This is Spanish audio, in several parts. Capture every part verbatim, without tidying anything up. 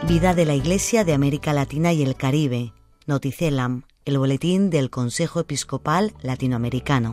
Vida de la Iglesia de América Latina y el Caribe, Noticelam, el boletín del Consejo Episcopal Latinoamericano.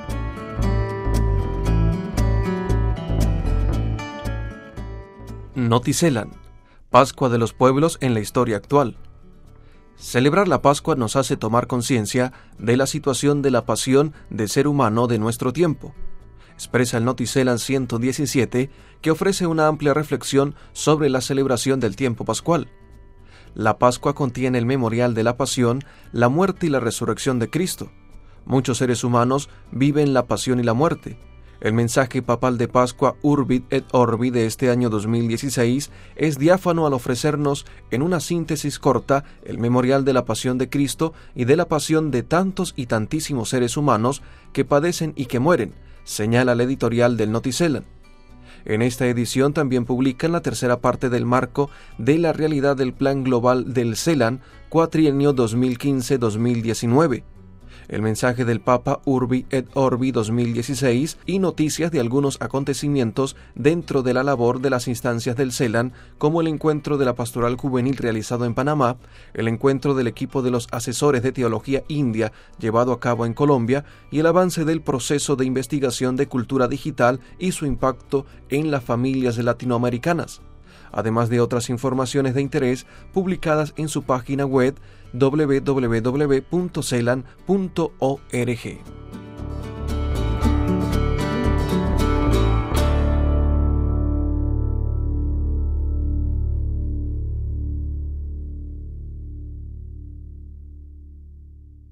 Noticelam, Pascua de los pueblos en la historia actual. Celebrar la Pascua nos hace tomar conciencia de la situación de la pasión del ser humano de nuestro tiempo. Expresa el Noticelam ciento diecisiete, que ofrece una amplia reflexión sobre la celebración del tiempo pascual. La Pascua contiene el memorial de la pasión, la muerte y la resurrección de Cristo. Muchos seres humanos viven la pasión y la muerte. El mensaje papal de Pascua Urbit et Orbi de este año dos mil dieciséis es diáfano al ofrecernos, en una síntesis corta, el memorial de la pasión de Cristo y de la pasión de tantos y tantísimos seres humanos que padecen y que mueren, señala el editorial del Noticelam. En esta edición también publican la tercera parte del marco de la realidad del Plan Global del CELAM, cuatrienio dos mil quince a dos mil diecinueve. El mensaje del Papa Urbi et Orbi dos mil dieciséis y noticias de algunos acontecimientos dentro de la labor de las instancias del CELAM, como el encuentro de la Pastoral Juvenil realizado en Panamá, el encuentro del equipo de los asesores de teología india llevado a cabo en Colombia y el avance del proceso de investigación de cultura digital y su impacto en las familias latinoamericanas, además de otras informaciones de interés publicadas en su página web doble u doble u doble u punto celam punto org.